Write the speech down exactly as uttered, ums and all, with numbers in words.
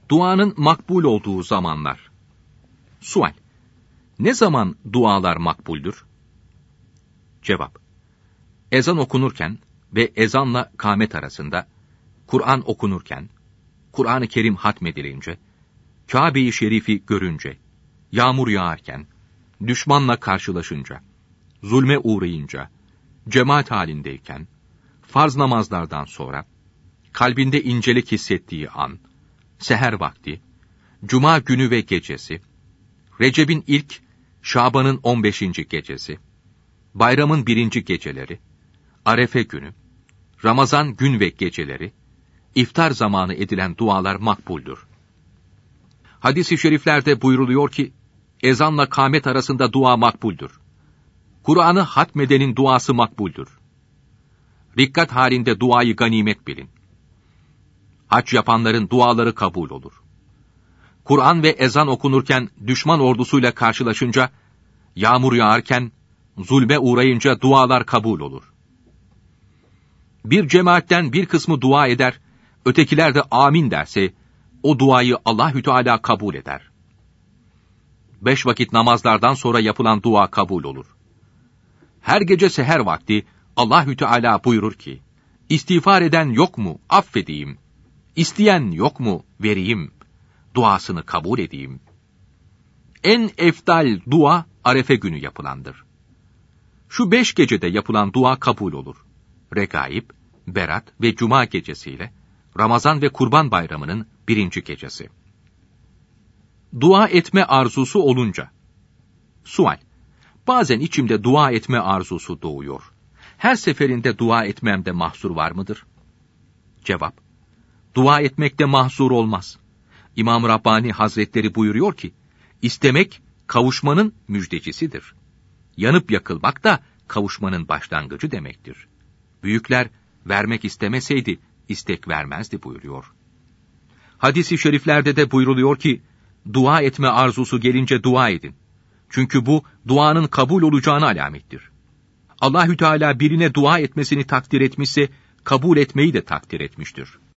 Duanın makbul olduğu zamanlar. Sual: ne zaman dualar makbuldür? Cevap: ezan okunurken ve ezanla kâmet arasında, Kur'an okunurken, Kur'an-ı Kerim hatmedilince, Kâbe-i Şerif'i görünce, yağmur yağarken, düşmanla karşılaşınca, zulme uğrayınca, cemaat halindeyken, farz namazlardan sonra, kalbinde incelik hissettiği an, seher vakti, cuma günü ve gecesi, Recep'in ilk, Şaban'ın on beşinci gecesi, bayramın birinci geceleri, Arefe günü, Ramazan gün ve geceleri, iftar zamanı edilen dualar makbuldür. Hadis-i şeriflerde buyruluyor ki, ezanla kâmet arasında dua makbuldür. Kur'an'ı hatmedenin duası makbuldür. Rikkat halinde duayı ganimet bilin. Hac yapanların duaları kabul olur. Kur'an ve ezan okunurken düşman ordusuyla karşılaşınca, yağmur yağarken, zulme uğrayınca dualar kabul olur. Bir cemaatten bir kısmı dua eder, ötekiler de amin derse, o duayı Allahü Teala kabul eder. Beş vakit namazlardan sonra yapılan dua kabul olur. Her gece seher vakti Allahü Teala buyurur ki, İstiğfar eden yok mu, affedeyim. İsteyen yok mu, vereyim. Duasını kabul edeyim. En efdal dua Arefe günü yapılandır. Şu beş gecede yapılan dua kabul olur. Regaib, Berat ve Cuma gecesiyle, Ramazan ve Kurban Bayramı'nın birinci gecesi. Dua etme arzusu olunca. Sual: bazen içimde dua etme arzusu doğuyor. Her seferinde dua etmemde mahsur var mıdır? Cevap: dua etmekte mahsur olmaz. İmam Rabbani Hazretleri buyuruyor ki, istemek kavuşmanın müjdecisidir. Yanıp yakılmak da kavuşmanın başlangıcı demektir. Büyükler vermek istemeseydi istek vermezdi buyuruyor. Hadis-i şeriflerde de buyruluyor ki, dua etme arzusu gelince dua edin. Çünkü bu duanın kabul olacağına alamettir. Allahü Teala birine dua etmesini takdir etmişse kabul etmeyi de takdir etmiştir.